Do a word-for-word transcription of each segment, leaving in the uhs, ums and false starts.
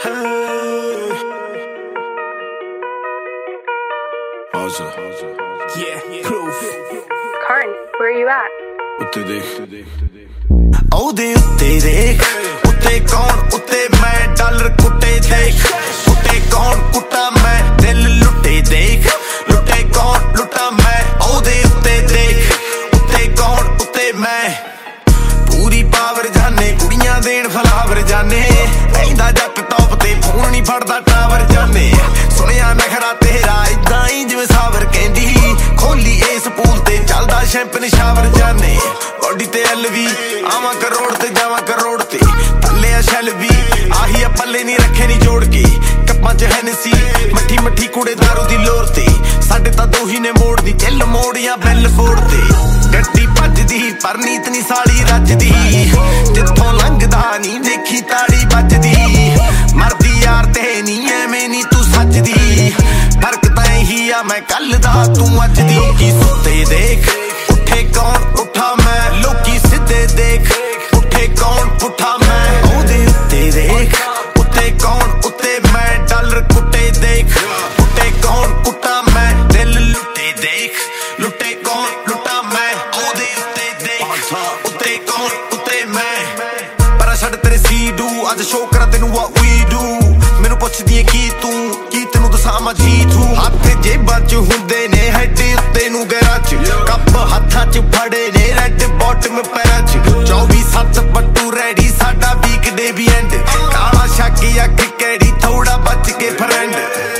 Awesome. Yeah, proof. Karn, where are you at? ਉੱਤੇ ਦੇਖ ਉਹਦੇ ਉੱਤੇ ਦੇਖ ਉੱਤੇ ਕੌਣ ਉੱਤੇ ਮੈਂ ਡਾਲਰ ਕੁੱਟੇ ਦੇਖ ਉੱਤੇ ਕੌਣ ਕੁੱਟਾ ਮੈਂ ਦਿਲ ਲੁੱਟੇ ਦੇਖ ਲੁੱਟੇ ਕੌਣ ਲੁੱਟਾ ਮੈਂ ਉਹਦੇ ਉੱਤੇ ਦੇਖ ਉੱਤੇ ਕੌਣ ਉੱਤੇ ਮੈਂ ਪੂਰੀ ਪਾਵਰ ਜਾਨੇ ਕੁੜੀਆਂ ਦੇਣ ਫਲਾਵਰ ਜਾਨੇ ਐਂਦਾ ਜੱਟ ਟੌਪ ਤੇ ਫੋਨ ਨਹੀਂ ਫੜਦਾ ਟਾਵਰ ਜਾਨੇ ਸੁਣਿਆ ਨਖਰਾ ਤੇਰਾ ਇਦਾਂ ਹੀ ਜਿਵੇਂ ਸਾਵਰ ਕਹਿੰਦੀ ਖੋਲੀ ਇਸ ਪੂਲ ਤੇ ਚੱਲਦਾ ਸ਼ੈਂਪਨ ਸ਼ਾਵਰ ਜਾਨੇ ਬੋਡੀ ਤੇ ਐਲ ਵੀ ਆਵਾਂ ਕਰੋੜ ਤੇ ਜਾਵਾਂ ਕਰੋੜ ਤੇ ਥੱਲੇ ਆ ਸ਼ੈਲ ਵੀ ਆਹੀ ਆ ਪੱਲੇ ਨਹੀਂ ਰੱਖੇ ਨਹੀਂ ਜੋੜ ਕੇ ਕੱਪਾਂ ਚ ਹੈਨਸੀ ਮੱਠੀ ਮੱਠੀ ਕੁੜੇ ਦਾਰੂ ਦੀ ਲੋਰ ਤੇ ਸਾਡੇ ਤਾਂ ਦੋਹੀ ਨੇ ਮੋੜ ਦੀ ਚੱਲ ਮੋੜੀਆਂ ਬੈਲ ਫੋੜ ਤੇ ਗੱਡੀ ਭੱਜਦੀ ਪਰ ਨੀਤ ਨਹੀਂ ਸਾਲੀ ਰੱਜਦੀ ਜਿੱਥੋਂ ਲੰਘਦਾ ਨਹੀਂ ਦੇਖੀ ਤਾੜੀ ਵੱਜਦੀ ਮਰਦੀ ਯਾਰ ਤੇ ਨਹੀਂ ਐਵੇਂ ਨਹੀਂ ਤੂੰ ਸੱਜਦੀ ਫਰਕ ਤਾਂ ਇਹੀ ਆ ਮੈਂ ਕੱਲ ਦਾ ਤੂੰ ਅੱਜ ਦੀ ਲੋਕੀ ਸੁੱਤੇ ਦੇਖ ਉੱਠੇ ਕੌਣ ਉੱਠਾ ਮੈਂ ਲੋਕੀ ਸਿੱਧੇ ਦੇਖ ਉੱਠੇ ਕੌਣ ਪੁੱਠਾ ਮੈਂ ਉਹਦੇ ਉੱਤੇ ਦੇਖ ਉੱਤੇ ਕੌਣ ਉੱਤੇ ਮੈਂ ਡਾਲਰ ਕੁੱਟੇ ਦੇਖ ਉੱਤੇ ਕੌਣ ਕੁੱਟਾ ਮੈਂ ਦਿਲ ਲੁੱਟੇ ਦੇਖ ਲੁੱਟੇ ਕੌਣ ਲੁੱਟਾ ਮੈਂ ਉਹਦੇ ਉੱਤੇ ਦੇਖ ਉੱਤੇ ਕੌਣ ਉੱਤੇ ਮੈਂ ਪਰ ਛੱਡ ਤੇਰੇ ਸੀ ਡੂ ਅੱਜ ਸ਼ੋਅ ਕਰਾਂ ਤੈਨੂੰ what we do ਮੈਨੂੰ ਪੁੱਛਦੀ ਏ ਕੀ ਤੂੰ ਕੀ ਤੈਨੂੰ ਦੱਸਾਂ ਮੈਂ ਜੀ ਤੂੰ ਹੱਥ ਜੇਬਾਂ ਚ ਹੁੰਦੇ ਨੇ ਹੈਡ ਉੱਤੇ ਨੂੰ ਗੈਰਾਂ ਚ ਕੱਪ ਹੱਥਾਂ ਚ ਫੜੇ ਨੇ ਰੈਡ ਬਾਟਮ ਪੈਰਾਂ ਚ ਚੌਵੀ ਸੱਤ ਪੱਟੂ ਰੈਡੀ ਸਾਡਾ ਵੀਕਡੇ ਵੀ ਐਂਡ ਕਾਲਾ ਸ਼ੱਕ ਅੱਖ ਕਿਹੜੀ ਥੋੜਾ ਬਚ ਕੇ ਫਰੈਂਡ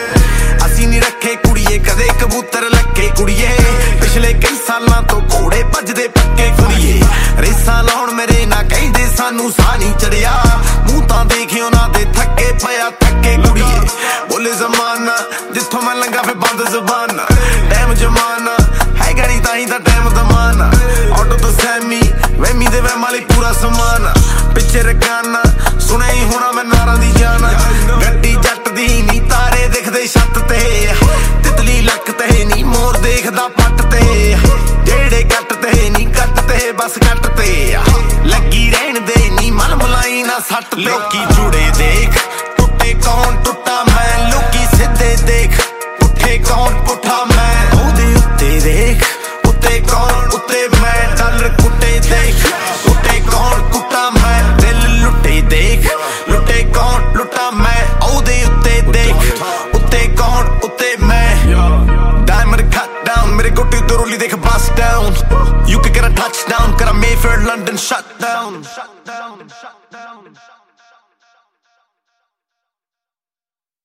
ਅਸੀਂ ਨਹੀਂ ਰੱਖੇ ਕੁੜੀਏ ਕਦੇ ਕਬੂਤਰ ਲੱਕੇ ਕੁੜੀਏ ਪਿਛਲੇ ਕਈ ਸਾਲਾਂ ਤੋਂ ਘੋੜੇ ਭੱਜਦੇ ਪੱਕੇ ਕੁੜੀਏ ਰੇਸਾਂ ਲਾਉਣ ਮੇਰੇ ਨਾ ਕਹਿੰਦੇ ਸਾਨੂੰ ਸਾਹ ਨਹੀਂ ਚੜਿਆ ਮੂੰਹ ਤਾਂ ਦੇਖੇ ਉਹਨਾਂ ਦੇ ਥੱਕੇ ਪਿਆ ਥੱਕੇ ਕੁੜੀਏ ਬੋਲੇ ਜ਼ਮਾਨਾ ਜਿੱਥੋਂ ਮੈਂ ਲੰਘਾ ਫੇ ਬੰਦ ਜ਼ਬਾਨਾ ਟਾਈਮ ਜਮਾਨਾ ਹੈਗਾ ਨਹੀਂ ਤਾਂ ਹੀ ਤਾਂ ਟਾਈਮ ਦਮਾਨਾ ਆਟੋ ਤੋਂ ਸੈਮੀ ਵੈਮੀ ਦੇ ਵੈਮ ਵਾਲੀ ਪੂਰਾ ਸਮਾਨ ਪਿੱਛੇ ਰਕਾਨਾ ਸੁਣਿਆ ਹੀ ਹੋਣਾ ਮੈਂ ਨਾਰਾਂ ਦੀ ਜਾਨ ਗੱਡੀ ਜੱਟ ਦੀ ਨਹੀਂ ਤਾਰੇ ਦਿਖਦੇ ਛੱਤ ਤੇ ਤਿਤਲੀ ਲੱਕ ਤੇ ਨਹੀਂ ਮੋਰ ਦੇਖਦਾ ਪੱਟ ਤੇ ਜਿਹੜੇ ਕੱਟ ਤੇ ਨਹੀਂ ਕੱਟ ਤੇ ਬਸ ਕੱਟ ਤੇ ਲੱਗੀ ਰਹਿਣ ਦੇ ਨਹੀਂ ਮਨ ਮਲਾਈ ਨਾ ਸੱਟ ਲੋਕੀ ਜੁੜੇ ਦੇਖ ਟੁੱਟੇ ਕੌਣ ਟੁੱਟਾ ਮੈਂ ਲੋਕੀ ਸਿੱਧੇ ਦੇਖ ਉੱਠੇ ਕੌਣ ਪੁੱਠਾ ਮੈਂ ਉਹਦੇ ਉੱਤੇ ਦੇਖ ਉੱਤੇ ਕੌਣ ਉੱਤੇ ਮੈਂ ਡਾਲਰ ਕੁੱਟੇ ਦੇਖ ਉੱਤੇ ਕੌਣ ਕੁੱਟਾ ਮੈਂ ਦਿਲ ਲੁੱਟੇ ਦੇਖ ਲੁੱਟੇ ਕੌਣ ਲੁੱਟਾ ਮੈਂ ਉਹਦੇ ਉੱਤੇ ਦੇਖ ਉੱਤੇ ਕੌਣ ਉੱਤੇ ਮੈਂ ਡਾਇਮੰਡ ਕੱਟ ਡਾਊਨ ਮੇਰੇ ਗੋਟੇ ਤੋਂ ਰੋਲੀ ਦੇਖ ਬਸ down you can get a touchdown ਕਰਾ ਮੇਫੇਅਰ ਲੰਡਨ ਸ਼ਟ ਡਾਊਨ